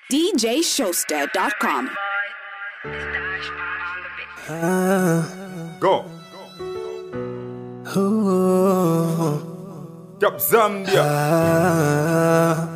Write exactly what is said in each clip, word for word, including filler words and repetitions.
D J Showster dot com. Uh, Go. ooh, Cap Zambia. uh,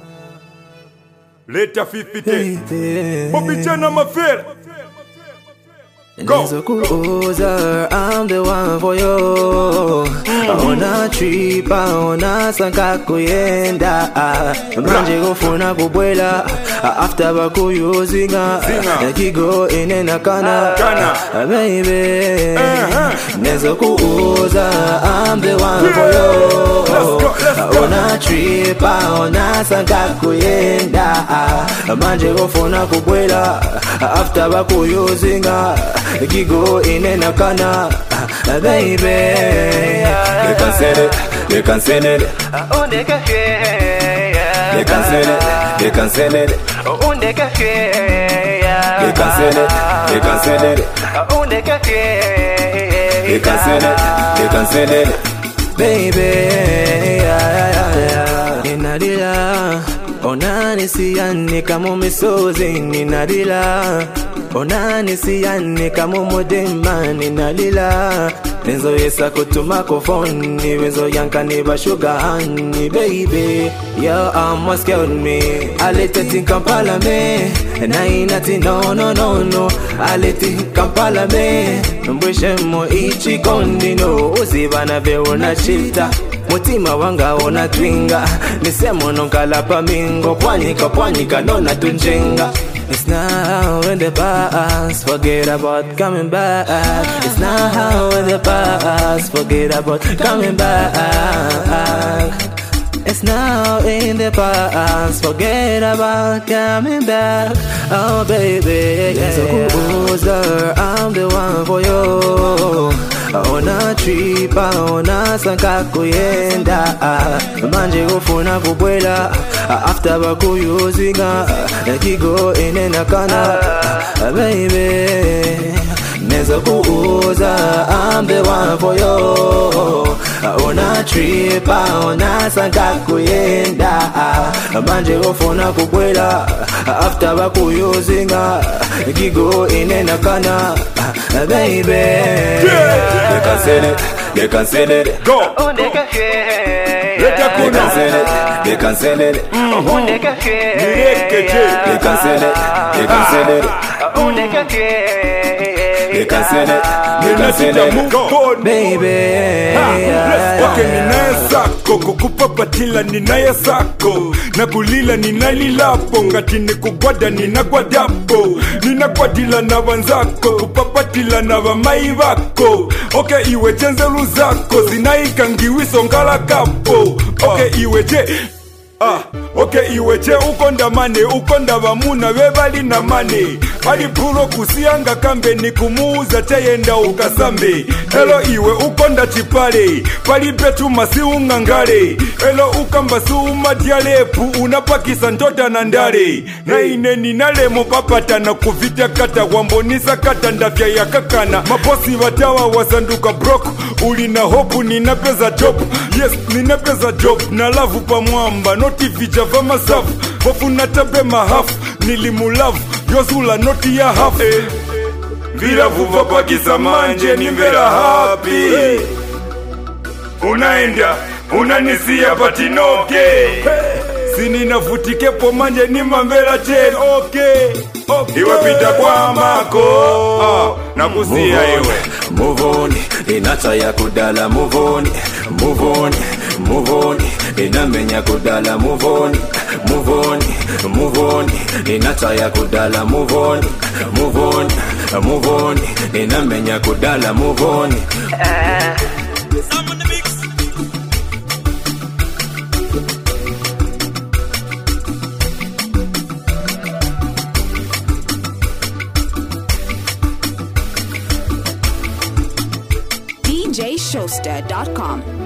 Later fifty. baby. Bobby Chana Mafel. Go. Nizokuuza, I'm the one for you. Ona trip, ona sanka kuyenda. Manje gofuna kubwela. After bakuyuzinga, nakigo inena kana. Kana. Baby, Uh-huh. Nizokuuza, I'm the one for you. Let's go, let's go. Ona trip, ona sanka kuyenda. Manje gofuna kubwela. After bakuyuzinga, Gigo in and a kana, baby. They can send it, they can send it. Oh, they can hear. They can send it, they can send it. Oh, they can hear. They can send it, they can send it. Oh, they can hear. They can send it, they can send it. Baby, ninadila. Onani siyane kama misozi ninadila. Onani siyane kama modema ninalila. Nenzo yesa kutuma kofoni, wenzo yanka neba sugar honey, baby. Yo, almost killed me. I let it in Kampala me. And I ain't nothing, no, no, no, no. I let it in Kampala me. Mbwishe mo ichi kondi no. Uzibana veo na chita. Mutima wanga ona twinga. Nisemo nonkala pamingo. Pwanika, pwanika, nona tunjenga. It's now in the past, forget about coming back. It's now in the past, forget about coming back. It's now in the past, forget about coming back. Oh baby, yeah. So closer, I'm the one for you. Ona trip, ona sanka kuyenda. Manje gofuna kubwela. After bakuyuzinga, nakigo inena kana, baby. Nizokuuza, I'm the one for you. Ona trip, ona sanka kuyenda. Manje gofuna kubwela. After bakuyuzinga, nakigo inena kana, baby. They can send it, they can send it. Go. Oh, they can hear. Let They her can send it, they can send it. Oh, they can hear. Direct, They can send it, they can send it. Oh, they can hear. They can send it, they can send Ninasita it. move on. Baby, Okay, ninaye sako kukupapatila ninaye sako nakulila ninalilapo ngati nikugwada ninagwadapo ninagwadila na banzako kupapatila na bamai bako. Okay, iwe chenzelu zako zinaikangiwiso ngala kapo. Okay, iwe je Ah, okay, iweche ukonda mane, ukonda bamuna bebali na mane. Bali puro kusianga kambe ni kumuuza chayenda ukasambe. Elo iwe ukonda chipale, bali betu masi ungangale. Elo ukamba suuma dialepu, unapakisa ndota na ndale. Na ine ninale mopapata na kuvita kata, wambonisa kata ndafya ya kakana. Mabosi watawa wasanduka brok, ulina hopu ninapeza job. Yes, ninapeza job, na lavu pa mwamba, noti vijava masafu. Hofu natabe mahafu, nilimulavu, yozula noti ya hafu. eh. Vila vuva pakisa manje, nimvera happy. eh. Unaenda, unanisia patinoke. hey. Sini nafutike po manje ni mambela chen. Okay, okay. Iwe pita kwa mako. ah, Nakusia iwe move on, inata ya kudala move on, move on, move on, inamenya kudala move on, move on, move on, inata ya kudala move on, move on, move on, inamenya kudala move on. D J Showster dot com.